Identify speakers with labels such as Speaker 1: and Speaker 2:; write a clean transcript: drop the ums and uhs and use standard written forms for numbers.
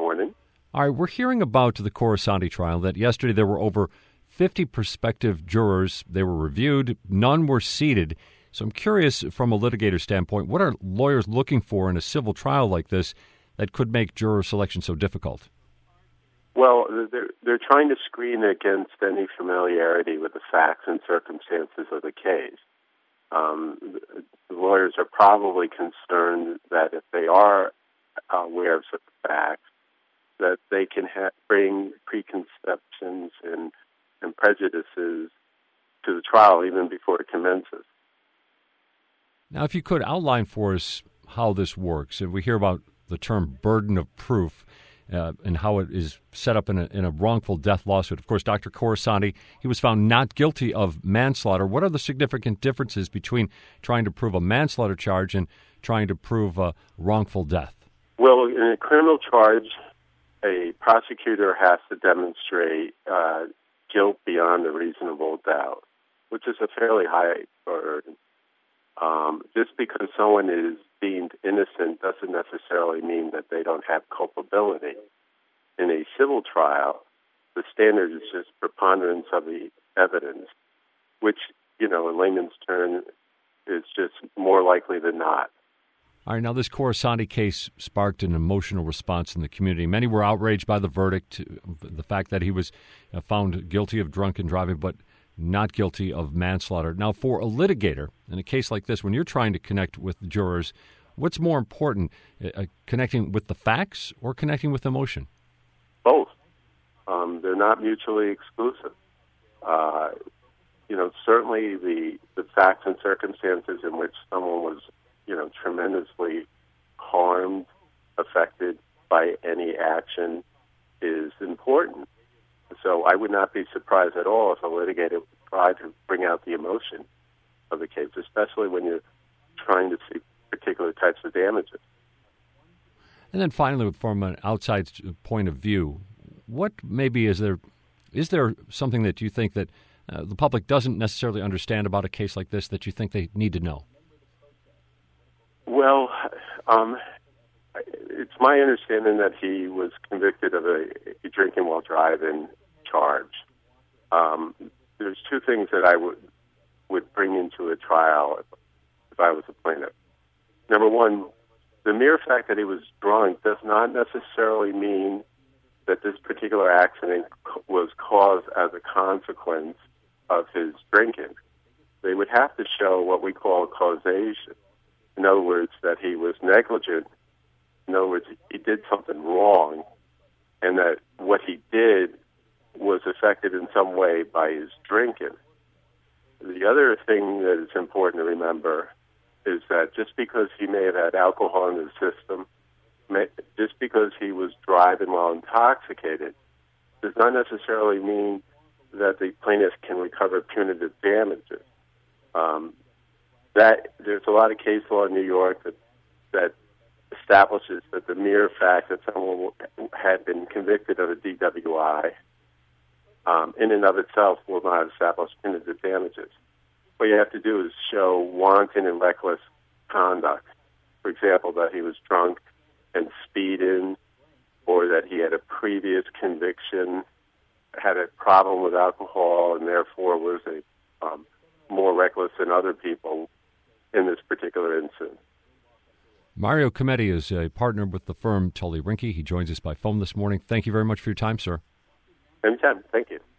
Speaker 1: morning.
Speaker 2: All right, we're hearing about the Corasanti trial that yesterday there were over 50 prospective jurors. They were reviewed. None were seated. So I'm curious, from a litigator standpoint, what are lawyers looking for in a civil trial like this that could make juror selection so difficult?
Speaker 1: Well, they're trying to screen against any familiarity with the facts and circumstances of the case. The lawyers are probably concerned that if they are aware of the facts, that they can bring preconceptions and prejudices to the trial even before it commences.
Speaker 2: Now, if you could outline for us how this works. If we hear about the term burden of proof and how it is set up in a wrongful death lawsuit. Of course, Dr. Corasanti, he was found not guilty of manslaughter. What are the significant differences between trying to prove a manslaughter charge and trying to prove a wrongful death?
Speaker 1: Well, in a criminal charge, a prosecutor has to demonstrate guilt beyond a reasonable doubt, which is a fairly high burden. Just because someone is deemed innocent doesn't necessarily mean that they don't have culpability. In a civil trial, the standard is just preponderance of the evidence, which, in layman's term, is just more likely than not.
Speaker 2: All right, now this Corasanti case sparked an emotional response in the community. Many were outraged by the verdict, the fact that he was found guilty of drunken driving, but not guilty of manslaughter. Now, for a litigator, in a case like this, when you're trying to connect with jurors, what's more important, connecting with the facts or connecting with emotion?
Speaker 1: Both. They're not mutually exclusive. Certainly the facts and circumstances in which someone was, tremendously harmed, affected by any action is important. So I would not be surprised at all if a litigator would try to bring out the emotion of the case, especially when you're trying to see particular types of damages.
Speaker 2: And then finally, from an outside point of view, what maybe is there something that you think that the public doesn't necessarily understand about a case like this that you think they need to know?
Speaker 1: Well, it's my understanding that he was convicted of a drinking while driving charge. There's two things that I would bring into a trial if I was a plaintiff. Number one, the mere fact that he was drunk does not necessarily mean that this particular accident was caused as a consequence of his drinking. They would have to show what we call causation. In other words, that he was negligent. In other words, he did something wrong, and that what he did was affected in some way by his drinking. The other thing that is important to remember is that just because he may have had alcohol in his system, just because he was driving while intoxicated, does not necessarily mean that the plaintiff can recover punitive damages. There's a lot of case law in New York that establishes that the mere fact that someone had been convicted of a DWI in and of itself will not establish punitive damages. What you have to do is show wanton and reckless conduct. For example, that he was drunk and speeding, or that he had a previous conviction, had a problem with alcohol, and therefore was more reckless than other people in this particular incident.
Speaker 2: Mario Cometti is a partner with the firm Tully Rinke. He joins us by phone this morning. Thank you very much for your time, sir.
Speaker 1: Anytime. Thank you.